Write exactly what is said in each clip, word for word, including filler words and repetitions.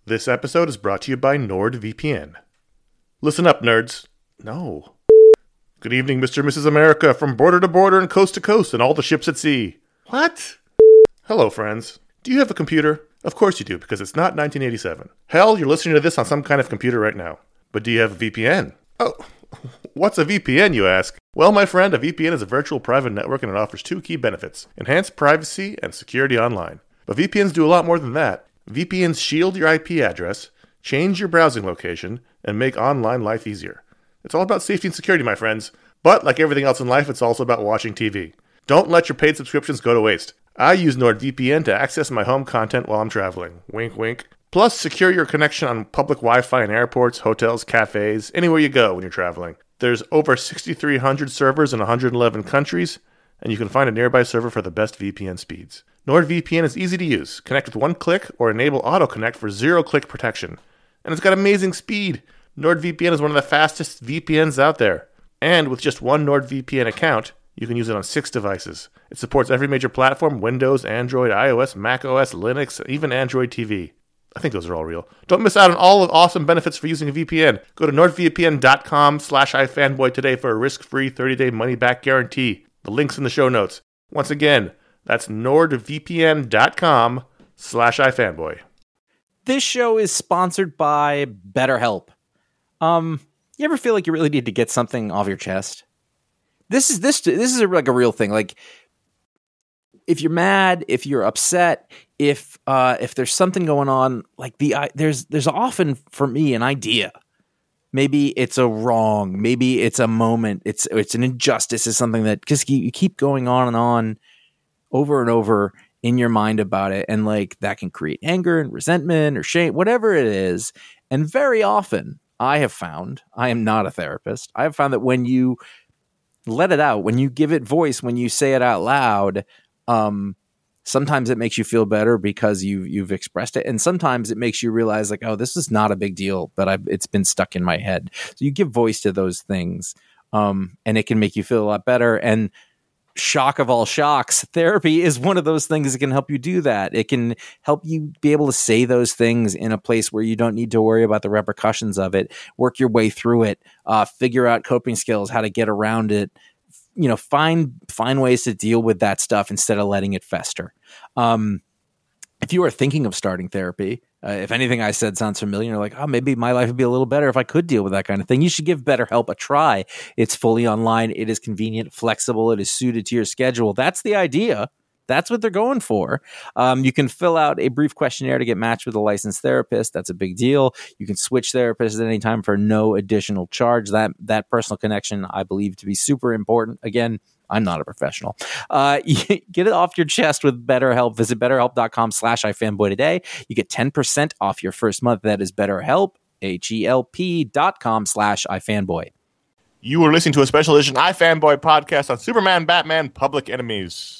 This episode is brought to you by NordVPN. Listen up, nerds. No. Good evening, Mister and Missus America, from border to border and coast to coast and all the ships at sea. What? Hello, friends. Do you have a computer? Of course you do, because it's not nineteen eighty-seven. Hell, you're listening to this on some kind of computer right now. But do you have a V P N? Oh, what's a V P N, you ask? Well, my friend, a V P N is a virtual private network and it offers two key benefits: enhanced privacy and security online. But V P Ns do a lot more than that. V P Ns shield your I P address, change your browsing location, and make online life easier. It's all about safety and security, my friends. But like everything else in life, it's also about watching T V. Don't let your paid subscriptions go to waste. I use NordVPN to access my home content while I'm traveling. Wink, wink. Plus, secure your connection on public Wi-Fi in airports, hotels, cafes, anywhere you go when you're traveling. There's over six thousand three hundred servers in one hundred eleven countries, and you can find a nearby server for the best V P N speeds. NordVPN is easy to use. Connect with one click or enable auto-connect for zero-click protection. And it's got amazing speed. NordVPN is one of the fastest V P Ns out there. And with just one NordVPN account, you can use it on six devices. It supports every major platform: Windows, Android, iOS, macOS, Linux, even Android T V. I think those are all real. Don't miss out on all the awesome benefits for using a V P N. Go to nordvpn.com slash ifanboy today for a risk-free thirty-day money-back guarantee. The link's in the show notes. Once again, that's nordvpn.com slash ifanboy. This show is sponsored by BetterHelp. Um, you ever feel like you really need to get something off your chest? This is this this is a, like a real thing. Like, if you're mad, if you're upset, if uh, if there's something going on, like the uh, there's there's often for me an idea. Maybe it's a wrong. Maybe it's a moment. It's it's an injustice. It's something that just you keep going on and on, over and over in your mind about it, and like that can create anger and resentment or shame, whatever it is. And very often, I have found, I am not a therapist, I have found that when you let it out, when you give it voice, when you say it out loud, um, sometimes it makes you feel better because you've you've expressed it, and sometimes it makes you realize like, oh, this is not a big deal, but I've, it's been stuck in my head. So you give voice to those things, um, and it can make you feel a lot better. And shock of all shocks, therapy is one of those things that can help you do that. It can help you be able to say those things in a place where you don't need to worry about the repercussions of it, work your way through it, uh, figure out coping skills, how to get around it, you know, find, find ways to deal with that stuff instead of letting it fester. Um, if you are thinking of starting therapy, uh, if anything I said sounds familiar, you're like, oh, maybe my life would be a little better if I could deal with that kind of thing. You should give BetterHelp a try. It's fully online. It is convenient, flexible. It is suited to your schedule. That's the idea. That's what they're going for. Um, you can fill out a brief questionnaire to get matched with a licensed therapist. That's a big deal. You can switch therapists at any time for no additional charge. That that personal connection, I believe, to be super important. Again, I'm not a professional. Uh, get it off your chest with BetterHelp. Visit betterhelp.com slash ifanboy today. You get ten percent off your first month. That is BetterHelp, H-E-L-P dot com slash ifanboy. You are listening to a special edition iFanboy podcast on Superman, Batman, Public Enemies.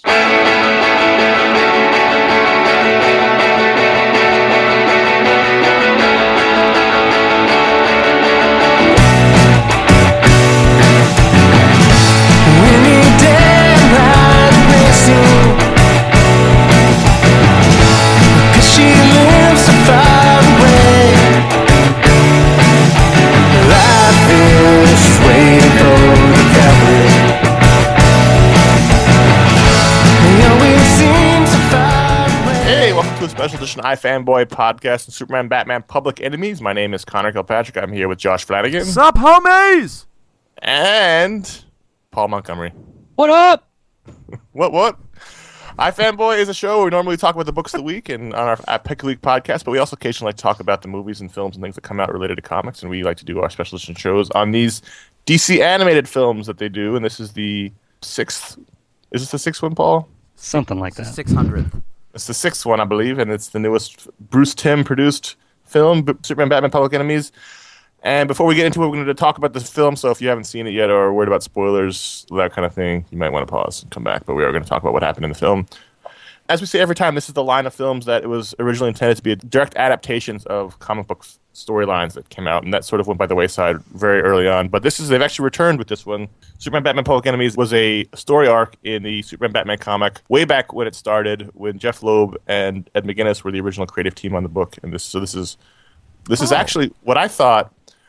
A special edition iFanboy podcast and Superman, Batman, Public Enemies. My name is Connor Kilpatrick. I'm here with Josh Flanagan. Sup, homies? And Paul Montgomery. What up? What, what? iFanboy is a show where we normally talk about the books of the week and on our at Pick a Week podcast, but we also occasionally like to talk about the movies and films and things that come out related to comics, and we like to do our special edition shows on these D C animated films that they do, and this is the sixth. Is this the sixth one, Paul? Something like that. six hundredth. It's the sixth one, I believe, and it's the newest Bruce Timm produced film, Superman, Batman, Public Enemies. And before we get into it, we're going to talk about this film, so if you haven't seen it yet or are worried about spoilers, that kind of thing, you might want to pause and come back. But we are going to talk about what happened in the film. as we say every time, this is the line of films that it was originally intended to be direct adaptations of comic book storylines that came out, and that sort of went by the wayside very early on. But this is they've actually returned with this one. Superman Batman Public Enemies was a story arc in the Superman Batman comic way back when it started, when Jeff Loeb and Ed McGuinness were the original creative team on the book. And this so this is this oh. is actually what I thought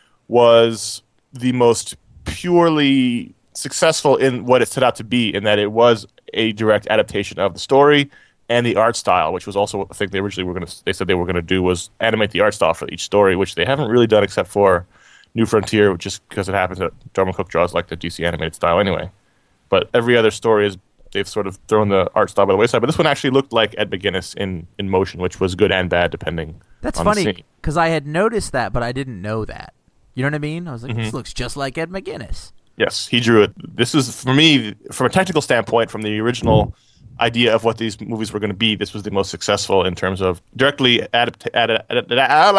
was the most purely successful in what it set out to be, in that it was a direct adaptation of the story and the art style, which was also, I think they originally were going to, they said they were going to do was animate the art style for each story, which they haven't really done except for New Frontier, just because it happens that Darwin Cook draws like the D C animated style anyway. But every other story is, they've sort of thrown the art style by the wayside. But this one actually looked like Ed McGuinness in, in motion, which was good and bad depending That's on funny, the scene. because I had noticed that, but I didn't know that. You know what I mean? I was like, Mm-hmm. this looks just like Ed McGuinness. Yes, he drew it. This is, for me, from a technical standpoint, from the original idea of what these movies were going to be, this was the most successful in terms of directly adapt- ad- ad- ad-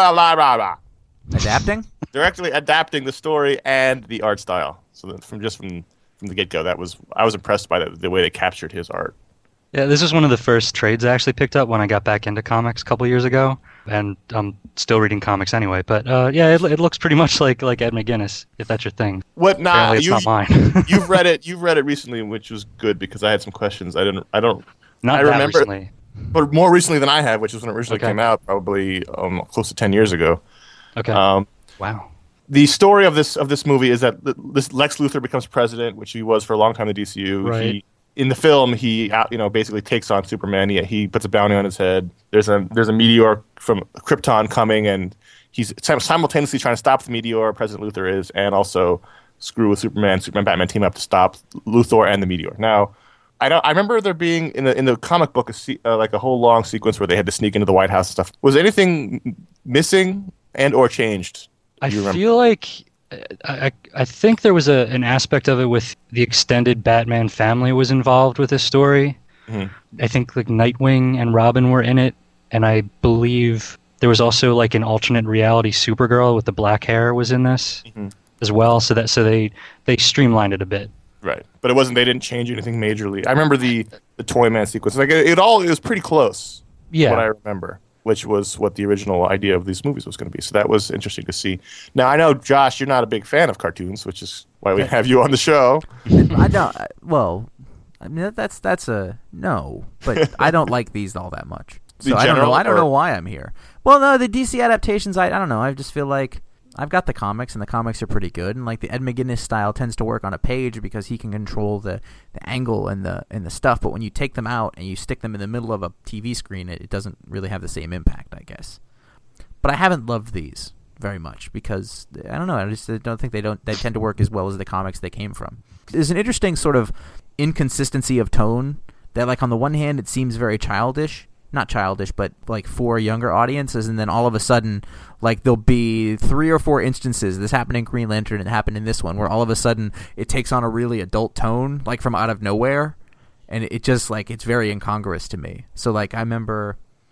ad- Adapting? directly adapting the story and the art style. So that from just from, from the get-go, that was I was impressed by the, the way they captured his art. Yeah, this is one of the first trades I actually picked up when I got back into comics a couple years ago, and I'm still reading comics anyway. But uh, yeah, it, it looks pretty much like, like Ed McGuinness, if that's your thing. What? Nah, Apparently it's you, not mine. you've read it. You've read it recently, which was good because I had some questions. I didn't. I don't. Not I that remember, recently. but more recently than I have, which was when it originally Okay. came out, probably um, close to ten years ago. Okay. Um, wow. the story of this of this movie is that this Lex Luthor becomes president, which he was for a long time in the D C U. Right. He, in the film, he out, you know basically takes on Superman. He, he puts a bounty on his head. There's a there's a meteor from Krypton coming, and he's simultaneously trying to stop the meteor. President Luthor is, and also screw with Superman. Superman Batman team up to stop Luthor and the meteor. Now, I don't. I remember there being in the in the comic book a se- uh, like a whole long sequence where they had to sneak into the White House and stuff. Was anything missing and or changed? I Do you remember? feel like I, I think there was a, an aspect of it with the extended Batman family was involved with this story. Mhm. I think like Nightwing and Robin were in it, and I believe there was also like an alternate reality Supergirl with the black hair was in this Mhm. as well. So that so they they streamlined it a bit. Right, but it wasn't. They didn't change anything majorly. I remember the the Toyman sequence. Like it, it all. It was pretty close. Yeah. What I remember, which was what the original idea of these movies was going to be. So that was interesting to see. Now I know, Josh, you're not a big fan of cartoons, which is why we have you on the show. I don't. I- Well, I mean that- that's that's a no, but I don't like these all that much. The So I don't know. general, I don't or- know why I'm here. Well, no, the D C adaptations. I I don't know. I just feel like I've got the comics, and the comics are pretty good. And like the Ed McGuinness style tends to work on a page because he can control the, the angle and the and the stuff. But when you take them out and you stick them in the middle of a T V screen, it, it doesn't really have the same impact, I guess. But I haven't loved these very much because I don't know. I just don't think they don't. They tend to work as well as the comics they came from. There's an interesting sort of inconsistency of tone that, like, on the one hand, it seems very childish. Not childish, but like for younger audiences, and then all of a sudden, like there'll be three or four instances. This happened in Green Lantern, and it happened in this one, where all of a sudden it takes on a really adult tone, like from out of nowhere, and it just like it's very incongruous to me. So like I remember,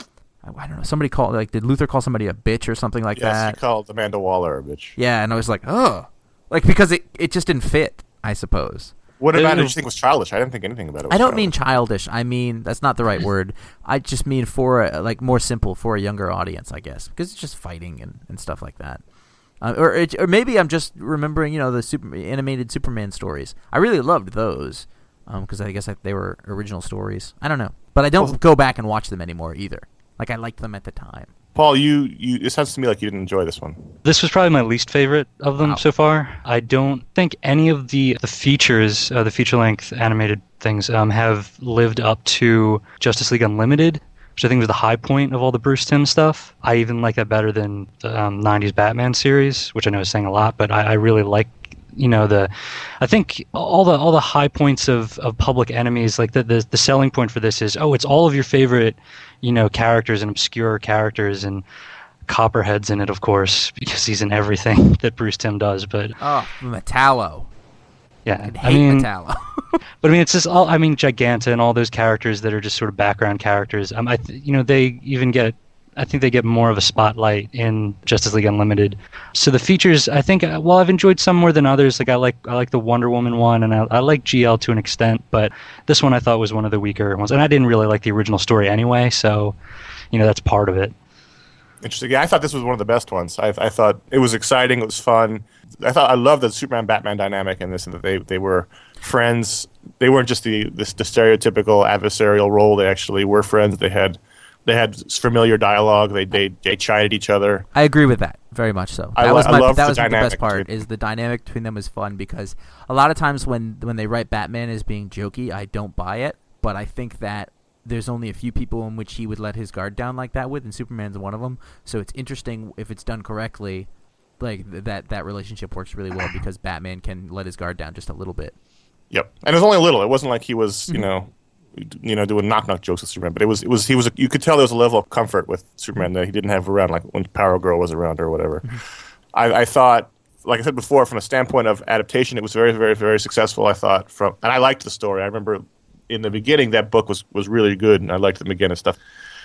I don't know, somebody called like did Luthor call somebody a bitch or something like Yes, that? he called Amanda Waller a bitch. Yeah, and I was like, oh, like because it it just didn't fit, I suppose. What about it? It- Did you think was childish? I didn't think anything about it. Was I don't mean childish. childish. I mean that's not the right word. I just mean for a, like more simple for a younger audience, I guess, because it's just fighting and, and stuff like that. Uh, or it, or maybe I'm just remembering, you know, the super animated Superman stories. I really loved those because I guess I, they were original stories. I don't know, but I don't Well- go back and watch them anymore either. Like I liked them at the time. Paul, you, you it sounds to me like you didn't enjoy this one. This was probably my least favorite of them Wow. so far. I don't think any of the the features, uh, the feature-length animated things, um, have lived up to Justice League Unlimited, which I think was the high point of all the Bruce Timm stuff. I even like that better than the um, nineties Batman series, which I know is saying a lot, but I, I really like, you know, the. I think all the all the high points of, of Public Enemies, like the, the the selling point for this is, oh, it's all of your favorite, you know, characters and obscure characters, and Copperhead's in it, of course, because he's in everything that Bruce Timm does. But Oh, Metallo. yeah, I I hate mean, Metallo. but I mean, it's just all. I mean, Giganta and all those characters that are just sort of background characters. Um, I, th- you know, they even get I think they get more of a spotlight in Justice League Unlimited. So the features, I think, uh, well, I've enjoyed some more than others. Like I like I like the Wonder Woman one, and I, I like G L to an extent, but this one I thought was one of the weaker ones. And I didn't really like the original story anyway, so you know that's part of it. Interesting. Yeah, I thought this was one of the best ones. I, I thought it was exciting. It was fun. I thought I loved the Superman-Batman dynamic in this, and that they, they were friends. They weren't just the, the the stereotypical adversarial role. They actually were friends. They had they had familiar dialogue. They they they chided each other. I agree with that very much. So I that lo- was I my love that the was the dynamic best part. between- Is the dynamic between them was fun because a lot of times when when they write Batman as being jokey, I don't buy it. But I think that there's only a few people in which he would let his guard down like that with, and Superman's one of them. So it's interesting if it's done correctly, like th- that that relationship works really well because Batman can let his guard down just a little bit. Yep, and it was only a little. It wasn't like he was, you know, you know, doing knock knock jokes with Superman. But it was, it was, he was. A, you could tell there was a level of comfort with Superman that he didn't have around, like when Power Girl was around or whatever. I, I thought, like I said before, from a standpoint of adaptation, it was very, very, very successful. I thought from, and I liked the story. I remember in the beginning that book was was really good, and I liked the McGinnis stuff.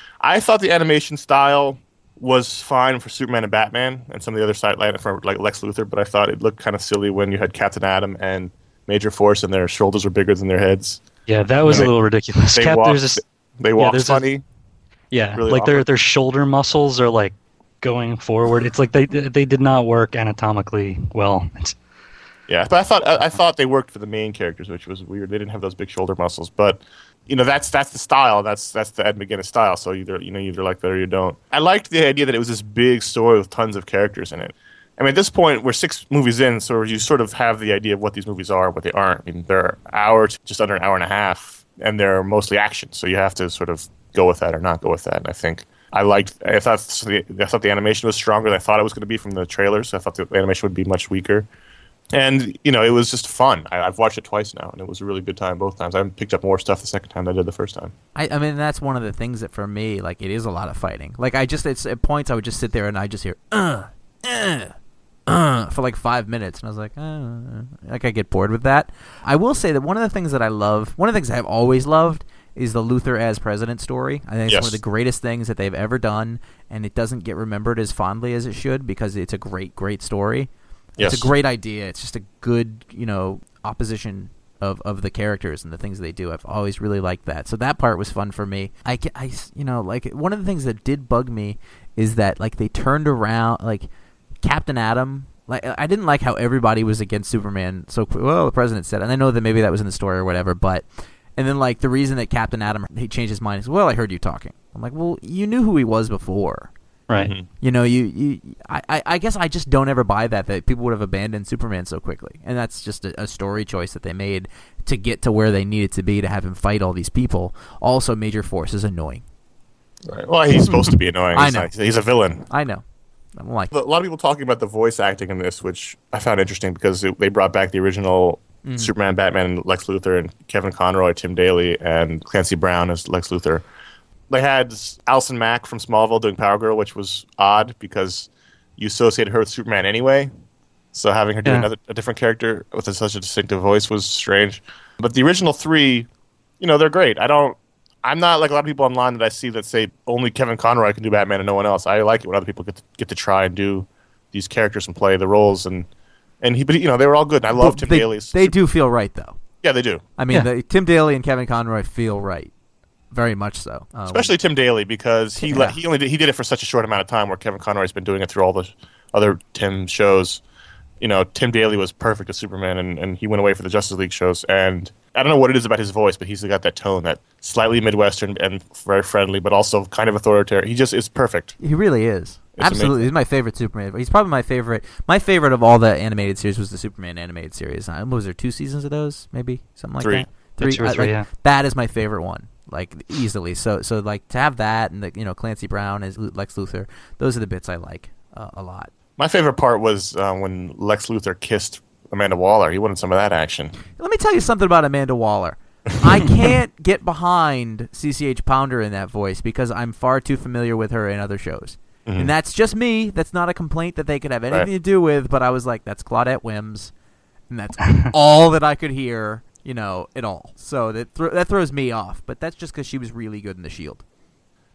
I thought the animation style was fine for Superman and Batman, and some of the other side, like for like Lex Luthor. But I thought it looked kind of silly when you had Captain Atom and Major Force, and their shoulders were bigger than their heads. Yeah, that was And a little ridiculous. They Cap, walked, there's this, they walked there's a- funny. yeah, really like their awkward. their shoulder muscles are like going forward. It's like they they did not work anatomically well. It's, Yeah, but I thought I, I thought they worked for the main characters, which was weird. They didn't have those big shoulder muscles, but you know that's that's the style. That's that's the Ed McGuinness style. So either you know either like that or you don't. I liked the idea that it was this big story with tons of characters in it. I mean, at this point, we're six movies in, so you sort of have the idea of what these movies are, what they aren't. I mean, they're hours, just under an hour and a half, and they're mostly action. So you have to sort of go with that or not go with that. And I think I liked. I thought the, I thought the animation was stronger than I thought it was going to be from the trailers. I thought the animation would be much weaker. And, you know, it was just fun. I, I've watched it twice now, and it was a really good time both times. I picked up more stuff the second time than I did the first time. I, I mean, that's one of the things that for me, like, it is a lot of fighting. Like, I just, it's at points I would just sit there and I just hear, uh, uh, uh, for like five minutes. And I was like, uh, like, I get bored with that. I will say that one of the things that I love, one of the things I've always loved is the Luthor as president story. I think it's Yes. one of the greatest things that they've ever done, and it doesn't get remembered as fondly as it should because it's a great, great story. Yes. It's a great idea. It's just a good, you know, opposition of, of the characters and the things they do. I've always really liked that. So that part was fun for me. I, ca- I, you know, like one of the things that did bug me is that like they turned around, like Captain Atom. Like I didn't like how everybody was against Superman. So well, the president said, and I know that maybe that was in the story or whatever, but and then like the reason that Captain Atom he changed his mind is well, I heard you talking. I'm like, well, you knew who he was before. right. Mm-hmm. You know, you, you I, I I guess I just don't ever buy that, that people would have abandoned Superman so quickly. And that's just a, a story choice that they made to get to where they needed to be to have him fight all these people. Also, Major Force is annoying. Right. Well, he's supposed to be annoying. I He's know. not- He's a villain. I know. I don't like A lot of people talking about the voice acting in this, which I found interesting because it, they brought back the original Superman, Batman, Lex Luthor, and Kevin Conroy, Tim Daly, and Clancy Brown as Lex Luthor. They had Alison Mack from Smallville doing Power Girl, which was odd because you associated her with Superman anyway. So having her do Yeah. another a different character with a, such a distinctive voice was strange. But the original three, you know, they're great. I don't. I'm not like a lot of people online that I see that say only Kevin Conroy can do Batman and no one else. I like it when other people get to, get to try and do these characters and play the roles and and he, but you know, they were all good. And I love Tim they, Daly's. They do feel right, though. Yeah, they do. I mean, Yeah. the, Tim Daly and Kevin Conroy feel right. Very much so. Uh, Especially Tim Daly because he Yeah. let, he only did, he did it for such a short amount of time. Where Kevin Conroy's been doing it through all the other Tim shows. You know, Tim Daly was perfect as Superman, and, and he went away for the Justice League shows. And I don't know what it is about his voice, but he's got that tone, that slightly Midwestern and very friendly, but also kind of authoritarian. He just is perfect. He really is. It's Absolutely. amazing. He's my favorite Superman. He's probably my favorite. My favorite of all the animated series was the Superman animated series. Uh, What was there, two seasons of those? Maybe? Something like Three. that? Three. Two or I- three, like, yeah. That is my favorite one. Like, easily. So, so like, to have that and, the, you know, Clancy Brown as Lu- Lex Luthor, those are the bits I like uh, a lot. My favorite part was uh, when Lex Luthor kissed Amanda Waller. He wanted some of that action. Let me tell you something about Amanda Waller. I can't get behind C C H Pounder in that voice because I'm far too familiar with her in other shows. Mhm. And that's just me. That's not a complaint that they could have anything Right. to do with, but I was like, that's Claudette Wims. And that's all that I could hear, you know, at all. So that thro- that throws me off. But that's just because she was really good in The Shield.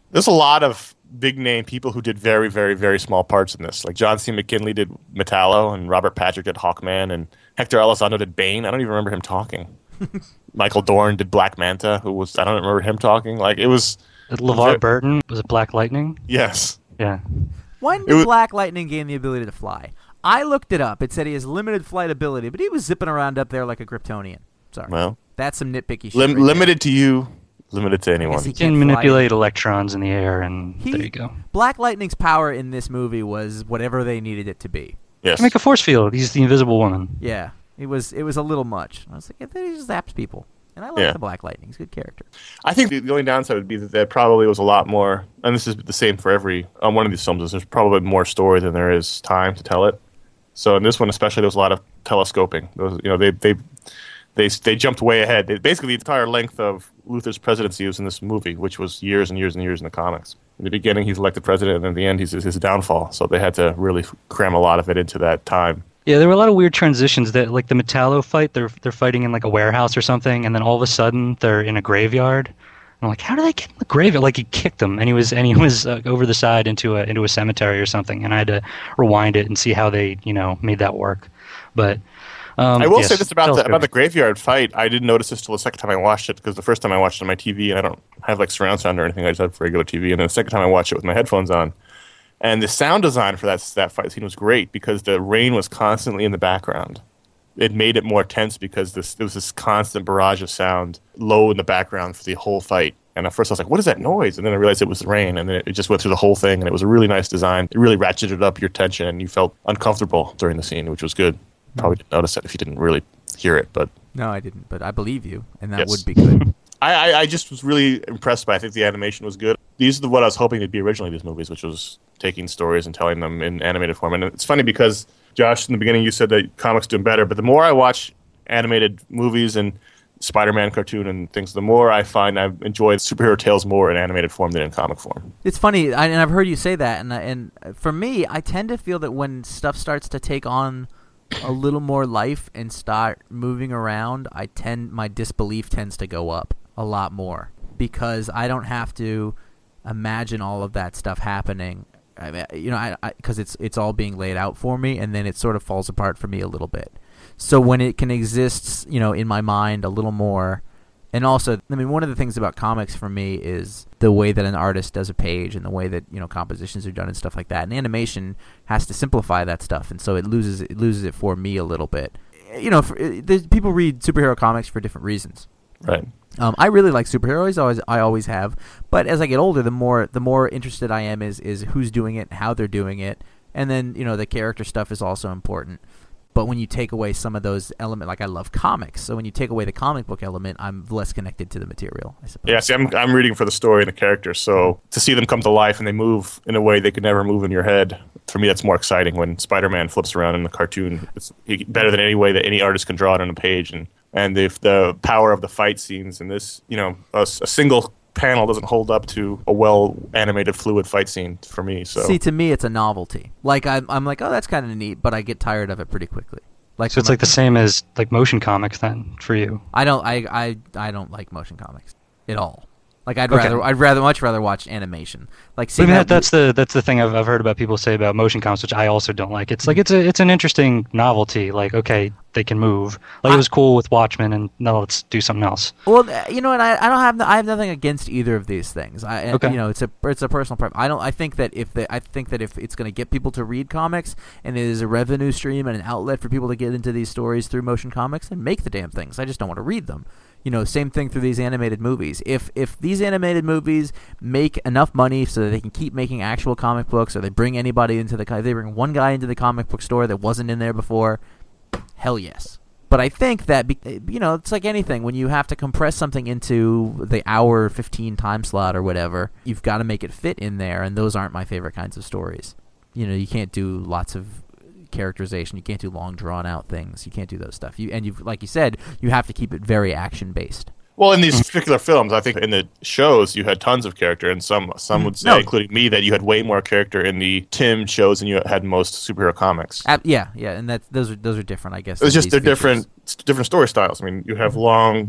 There's a lot of big name people who did very, very, very small parts in this. Like John C. McGinley did Metallo, and Robert Patrick did Hawkman, and Hector Elizondo did Bane. I don't even remember him talking. Michael Dorn did Black Manta, who was I don't remember him talking. Like it was LeVar it, Burton was it Black Lightning? Yes. Yeah. When did was, Black Lightning gain the ability to fly? I looked it up. It said he has limited flight ability, but he was zipping around up there like a Kryptonian. Sorry. Well, that's some nitpicky shit. Lim- right limited to you, limited to anyone. He can manipulate electrons in the air, and he, there you go. Black Lightning's power in this movie was whatever they needed it to be. Yes. Make a force field. He's the Invisible Woman. Yeah. It was it was a little much. I was like, yeah, he just zaps people. And I like yeah. the Black Lightning. He's a good character. I think the only downside would be that there probably was a lot more, and this is the same for every um, one of these films, is there's probably more story than there is time to tell it. So in this one especially, there was a lot of telescoping. Those, you know, they they they they jumped way ahead. They, basically, the entire length of Luthor's presidency was in this movie, which was years and years and years in the comics. In the beginning, he's elected president, and in the end, he's his downfall. So they had to really cram a lot of it into that time. Yeah, there were a lot of weird transitions. That like the Metallo fight, they're they're fighting in like a warehouse or something, and then all of a sudden they're in a graveyard. I'm like, how did they get in the graveyard? Like he kicked him, and he was and he was uh, over the side into a into a cemetery or something, and I had to rewind it and see how they you know made that work. But um, I will yes, say this about the, about the graveyard fight. I didn't notice this till the second time I watched it, because the first time I watched it on my T V, and I don't have like surround sound or anything. I just have regular T V, and then the second time I watched it with my headphones on. And the sound design for that that fight scene was great because the rain was constantly in the background. It made it more tense because this there was this constant barrage of sound low in the background for the whole fight. And at first I was like, what is that noise? And then I realized it was the rain, and then it just went through the whole thing, and it was a really nice design. It really ratcheted up your tension, and you felt uncomfortable during the scene, which was good. Probably didn't notice that if you didn't really hear it, but no, I didn't, but I believe you, and that yes. would be good. I, I, I just was really impressed by it. I think the animation was good. These are what I was hoping to be originally, these movies, which was taking stories and telling them in animated form. And it's funny because, Josh, in the beginning you said that comics doing better, but the more I watch animated movies and Spider-Man cartoon and things, the more I find I've enjoyed superhero tales more in animated form than in comic form. It's funny, I, and I've heard you say that, and and for me, I tend to feel that when stuff starts to take on a little more life and start moving around, I tend my disbelief tends to go up a lot more because I don't have to imagine all of that stuff happening. I mean, you know, I because it's it's all being laid out for me, and then it sort of falls apart for me a little bit. So when it can exist, you know, in my mind a little more, and also, I mean, one of the things about comics for me is the way that an artist does a page and the way that, you know, compositions are done and stuff like that. And animation has to simplify that stuff, and so it loses it loses it for me a little bit. You know, for, people read superhero comics for different reasons. Right. Um, I really like superheroes. I always, I always have. But as I get older, the more the more interested I am is is who's doing it, how they're doing it, and then, you know, the character stuff is also important. But when you take away some of those elements, like I love comics, so when you take away the comic book element, I'm less connected to the material, I suppose. Yeah, see, I'm I'm reading for the story and the characters, so to see them come to life and they move in a way they could never move in your head, for me that's more exciting. When Spider-Man flips around in the cartoon, it's better than any way that any artist can draw it on a page. And and if the power of the fight scenes in this, you know, a, a single panel doesn't hold up to a well animated fluid fight scene for me. So see, to me it's a novelty. Like I'm, I'm like, oh, that's kind of neat, but I get tired of it pretty quickly. Like so it's like the same as like motion comics then for you. I don't I I, I don't like motion comics at all. Like I'd Okay. rather I'd rather much rather watch animation. Like I seeing mean, that, that, that's the that's the thing I've I've heard about people say about motion comics, which I also don't like. It's like it's a it's an interesting novelty. Like okay, they can move. Like it was cool with Watchmen, and now let's do something else. Well, you know, and I, I don't have I have nothing against either of these things. I Okay. you know, it's a it's a personal preference. I don't I think that if the, I think that if it's going to get people to read comics and it is a revenue stream and an outlet for people to get into these stories through motion comics, then make the damn things. I just don't want to read them. You know, same thing through these animated movies. If if these animated movies make enough money so that they can keep making actual comic books, or they bring anybody into the if they bring one guy into the comic book store that wasn't in there before, hell yes. But I think that, you know, it's like anything. When you have to compress something into the hour fifteen time slot or whatever, you've got to make it fit in there, and those aren't my favorite kinds of stories. You know, you can't do lots of characterization. You can't do long, drawn-out things. You can't do those stuff. You And, you like you said, you have to keep it very action-based. well, in these particular films, I think in the shows you had tons of character, and some some would say, No. including me, that you had way more character in the Tim shows than you had in most superhero comics. Uh, yeah, yeah, and that those are those are different, I guess. It's than just they're these features. different different story styles. I mean, you have long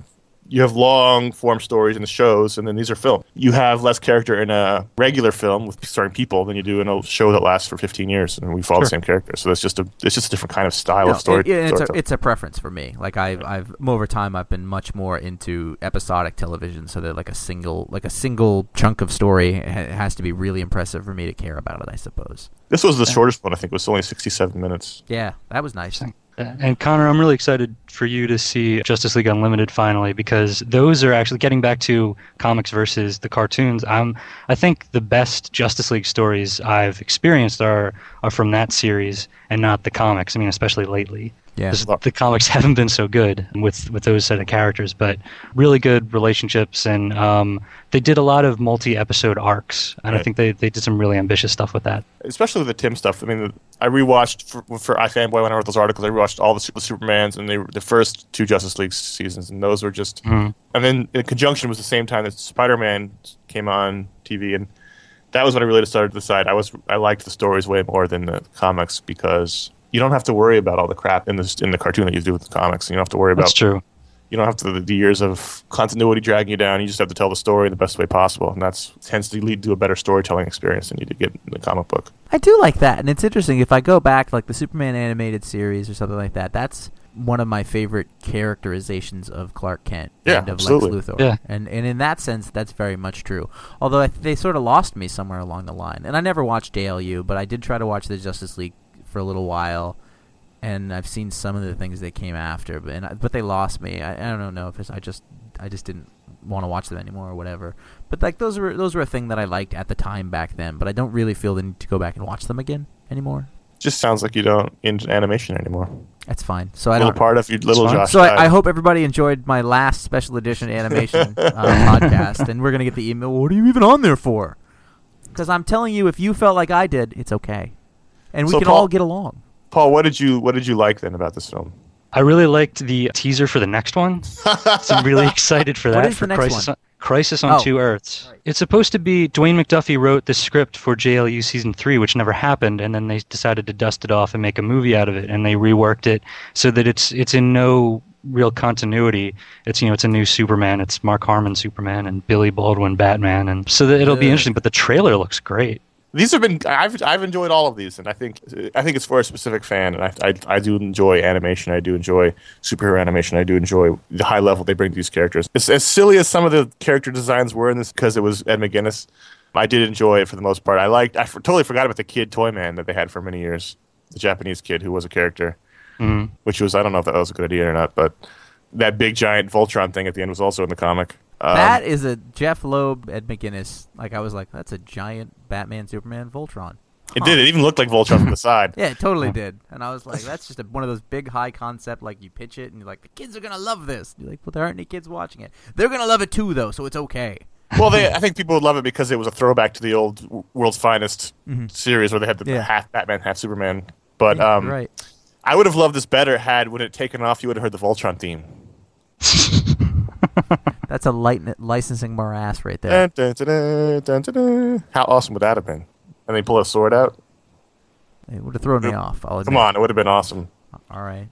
you have long form stories in the shows, and then these are film. You have less character in a regular film with starring people than you do in a show that lasts for fifteen years, and we follow Sure. the same characters. So it's just a it's just a different kind of style No, of story. it- yeah, it's, a, storytelling. it's a preference for me. Like I've, I've over time, I've been much more into episodic television, so that like a single, like a single chunk of story ha- has to be really impressive for me to care about it. I suppose. This was the shortest one. I think it was only sixty-seven minutes. Yeah, that was nice. And Connor, I'm really excited for you to see Justice League Unlimited finally, because those are actually getting back to comics versus the cartoons. I'm, I think the best Justice League stories I've experienced are are from that series and not the comics. I mean, especially lately. Yeah. 'Cause the comics haven't been so good with, with those set of characters, but really good relationships, and um, they did a lot of multi-episode arcs, and I Right. think they, they did some really ambitious stuff with that. Especially with the Tim stuff. I mean, the, I rewatched for, for iFanboy when I wrote those articles. I rewatched all the, Super- Supermans and they, the first two Justice League seasons, and those were just. Mhm. And then in conjunction was the same time that Spider-Man came on T V, and that was when I really started to decide I was I liked the stories way more than the comics, because you don't have to worry about all the crap in the in the cartoon that you do with the comics. You don't have to worry about. That's true. You don't have to the, the years of continuity dragging you down. You just have to tell the story in the best way possible, and that's tends to lead to a better storytelling experience than you did get in the comic book. I do like that, and it's interesting. If I go back, like the Superman animated series or something like that, that's one of my favorite characterizations of Clark Kent Yeah, and of absolutely. Lex Luthor. Yeah. And and in that sense, that's very much true. Although I th- they sort of lost me somewhere along the line. And I never watched J L U, but I did try to watch the Justice League for a little while, and I've seen some of the things they came after, but and I, but they lost me. I, I don't know if it's I just I just didn't want to watch them anymore or whatever. But like those were those were a thing that I liked at the time back then, but I don't really feel the need to go back and watch them again anymore. Just sounds like you don't in animation anymore. That's fine. So I Little don't. part of your little fine. Josh. So I, died. I hope everybody enjoyed my last special edition animation uh, podcast, and we're gonna get the email. What are you even on there for? Because I'm telling you, if you felt like I did, it's okay, and we So can Paul- all get along. Paul, what did you what did you like then about this film? I really liked the teaser for the next one. So I'm really excited for that. What is for the next Crisis one? On, Crisis on Oh. Two Earths. It's supposed to be Dwayne McDuffie wrote the script for J L U season three, which never happened, and then they decided to dust it off and make a movie out of it, and they reworked it so that it's it's in no real continuity. It's you know it's a new Superman. It's Mark Harmon Superman and Billy Baldwin Batman, and so that it'll be Yeah. interesting. But the trailer looks great. These have been I've I've enjoyed all of these, and I think I think it's for a specific fan, and I I, I do enjoy animation. I do enjoy superhero animation. I do enjoy the high level they bring to these characters. As, as silly as some of the character designs were in this, because it was Ed McGuinness, I did enjoy it for the most part. I liked I f- totally forgot about the kid Toyman that they had for many years, the Japanese kid who was a character, Mhm. which was I don't know if that was a good idea or not, but that big giant Voltron thing at the end was also in the comic. Um, that is a Jeff Loeb, Ed McGuinness. Like I was like, that's a giant Batman, Superman, Voltron. It did. It even looked like Voltron from the side. Yeah, it totally did. And I was like, that's just a, one of those big high concept, like you pitch it and you're like, the kids are going to love this. You're like, well, there aren't any kids watching it. They're going to love it too, though, so it's okay. Well, they, I think people would love it because it was a throwback to the old W- World's Finest Mhm. series where they had the Yeah. half Batman, half Superman. But Yeah, um, you're right. I would have loved this better had, when it taken off, you would have heard the Voltron theme. That's a light, licensing morass right there. Dun, dun, dun, dun, dun, dun. How awesome would that have been? And they pull a sword out? It would have thrown me off. I'll admit. Come on, it would have been awesome. All right.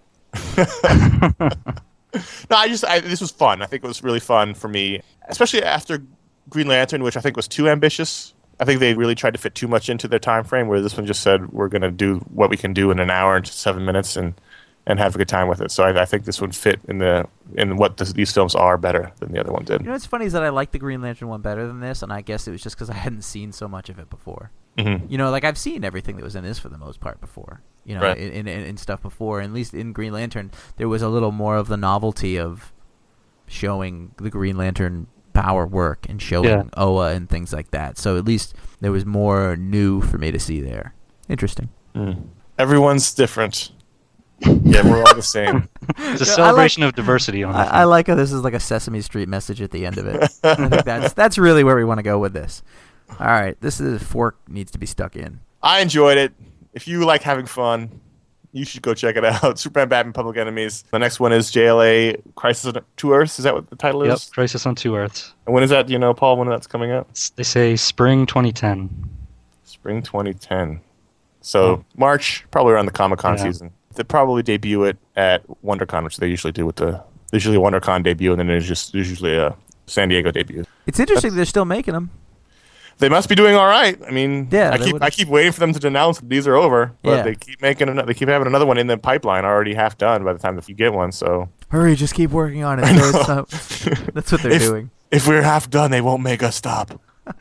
No, I just I, this was fun. I think it was really fun for me, especially after Green Lantern, which I think was too ambitious. I think they really tried to fit too much into their time frame, where this one just said we're going to do what we can do in an hour and seven minutes and, and have a good time with it. So I, I think this one fit in the in what this, these films are better than the other one did. You know what's funny is that I like the Green Lantern one better than this, and I guess it was just because I hadn't seen so much of it before. Mm-hmm. You know, like I've seen everything that was in this for the most part before. You know, Right. in, in, in stuff before. And at least in Green Lantern, there was a little more of the novelty of showing the Green Lantern power work and showing Yeah. O A and things like that. So at least there was more new for me to see there. Interesting. Mm. Everyone's different. Yeah, we're all the same. It's a Yeah, I celebration like- of diversity on this. I, I like how this is like a Sesame Street message at the end of it. I think that's that's really where we want to go with this. All right, this is fork needs to be stuck in. I enjoyed it. If you like having fun, you should go check it out. Superman, Batman, Public Enemies. The next one is J L A Crisis on Two Earths. Is that what the title Yep, is? Crisis on Two Earths. And when is that? Do you know, Paul, when that's coming out? It's- They say spring twenty ten. Spring twenty ten. So March, probably around the Comic Con Yeah. season. They probably debut it at WonderCon, which they usually do with the, There's usually a WonderCon debut, and then there's just there's usually a San Diego debut. It's interesting they're still making them. They must be doing all right. I mean, Yeah, I they keep would- I keep waiting for them to announce that these are over, but Yeah. they keep making ano- they keep having another one in the pipeline already half done by the time that you get one. So Hurry, just keep working on it. So it's not- that's what they're if, doing. If we're half done, they won't make us stop.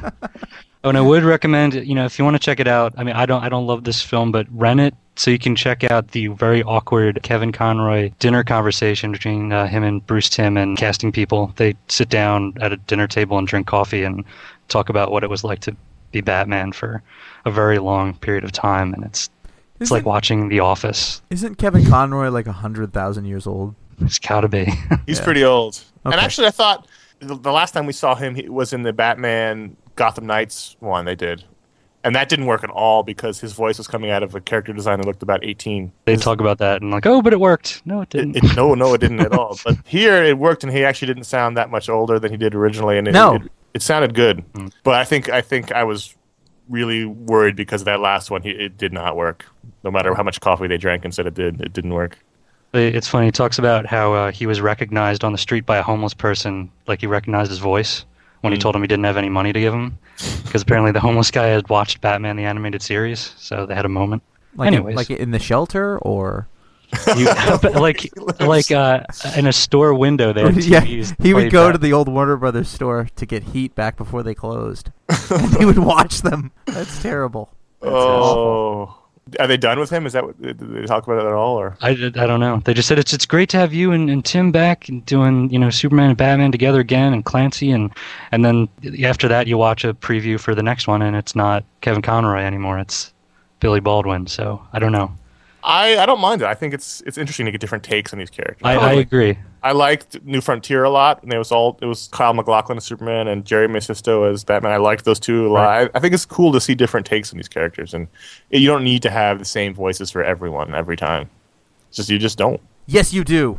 Oh, and I would recommend, you know, if you want to check it out. I mean, I don't, I don't love this film, but rent it so you can check out the very awkward Kevin Conroy dinner conversation between uh, him and Bruce Timm and casting people. They sit down at a dinner table and drink coffee and talk about what it was like to be Batman for a very long period of time, and it's it's Isn't- like watching The Office. Isn't Kevin Conroy like a hundred thousand years old? It's gotta be. He's Yeah. pretty old. And Okay. actually, I thought the, the last time we saw him he was in the Batman Gotham Knights one they did. And that didn't work at all because his voice was coming out of a character design that looked about eighteen. They talk about that and like, oh, but it worked. No, it didn't. It, it, no, no, it didn't at all. But here it worked, and he actually didn't sound that much older than he did originally, and it, No. it, it sounded good. But I think I think I was really worried because of that last one. He, it did not work. No matter how much coffee they drank and said it did, it didn't work. It's funny. He talks about how uh, he was recognized on the street by a homeless person, like he recognized his voice when he told him he didn't have any money to give him, because apparently the homeless guy had watched Batman the animated series, so they had a moment. Like in, Anyways, like in the shelter or you, like like uh, in a store window, they had yeah, T Vs he would played go Bat- to the old Warner Brothers store to get heat back before they closed, and he would watch them. That's terrible. That's awful. Oh, are they done with him? Is that what, did they talk about it at all? Or I, I don't know. They just said it's it's great to have you and, and Tim back and doing, you know, Superman and Batman together again, and Clancy, and and then after that you watch a preview for the next one and it's not Kevin Conroy anymore. It's Billy Baldwin. So I don't know. I, I don't mind it. I think it's it's interesting to get different takes on these characters. I, I agree. I liked New Frontier a lot, and it was all it was Kyle MacLachlan as Superman and Jerry Mesisto as Batman. I liked those two a lot. Right. I, I think it's cool to see different takes on these characters, and you don't need to have the same voices for everyone every time. It's just you just don't. Yes, you do.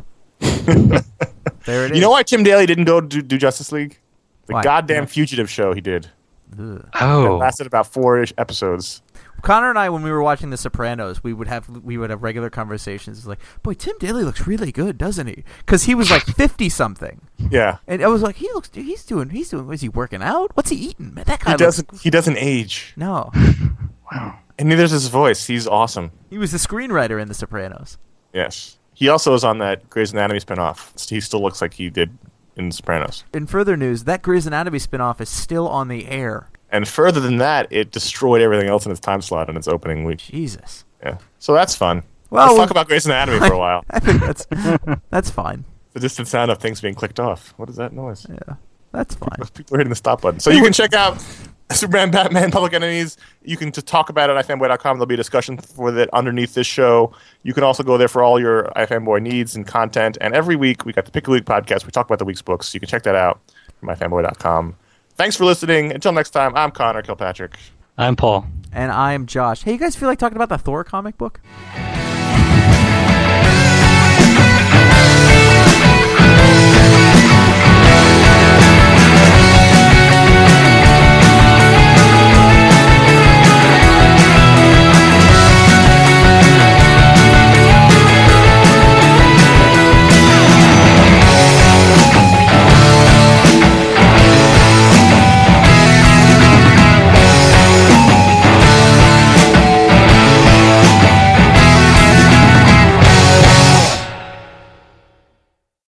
There it is. You know why Tim Daly didn't go do, do Justice League? The Why? goddamn Yeah. Fugitive show he did. Ugh. It Oh, lasted about four-ish episodes. Connor and I, when we were watching The Sopranos, we would have we would have regular conversations. It's like, boy, Tim Daly looks really good, doesn't he? Because he was like fifty something, Yeah, and I was like, he looks, he's doing, he's doing. Is he working out? What's he eating? Man, that guy he looks- doesn't he doesn't age, No, and neither is his voice. He's awesome. he was the screenwriter in The Sopranos. Yes, he also is on that Grey's Anatomy spinoff. He still looks like he did in The Sopranos. In further news, that Grey's Anatomy spinoff is still on the air. And further than that, it destroyed everything else in its time slot in its opening week. Jesus. Yeah, so that's fun. Well, Let's we'll- talk about Grey's Anatomy for a while. I think that's that's fine. The distant sound of things being clicked off. What is that noise? Yeah, that's fine. People are hitting the stop button. So you can check out Superman, Batman, Public Enemies. You can just talk about it at ifanboy dot com. There'll be a discussion for it underneath this show. You can also go there for all your iFanboy needs and content. And every week, we got the Pick a Week podcast. We talk about the week's books. You can check that out from ifanboy dot com. Thanks for listening. Until next time, I'm Connor Kilpatrick. I'm Paul. And I'm Josh. Hey, you guys feel like talking about the Thor comic book?